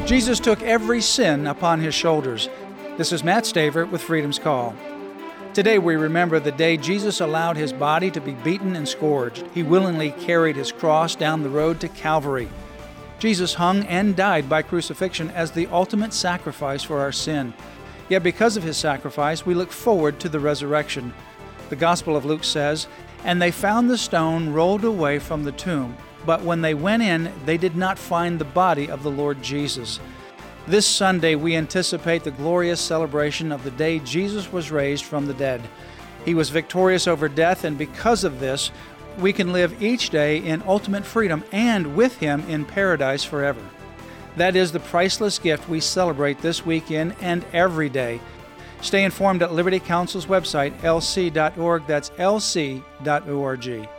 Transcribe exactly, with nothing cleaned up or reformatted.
Jesus took every sin upon his shoulders. This is Matt Staver with Freedom's Call. Today we remember the day Jesus allowed his body to be beaten and scourged. He willingly carried his cross down the road to Calvary. Jesus hung and died by crucifixion as the ultimate sacrifice for our sin. Yet because of his sacrifice, we look forward to the resurrection. The Gospel of Luke says, "And they found the stone rolled away from the tomb. But when they went in, they did not find the body of the Lord Jesus." This Sunday, we anticipate the glorious celebration of the day Jesus was raised from the dead. He was victorious over death, and because of this, we can live each day in ultimate freedom and with him in paradise forever. That is the priceless gift we celebrate this weekend and every day. Stay informed at Liberty Counsel's website, L C dot org. That's L C dot org.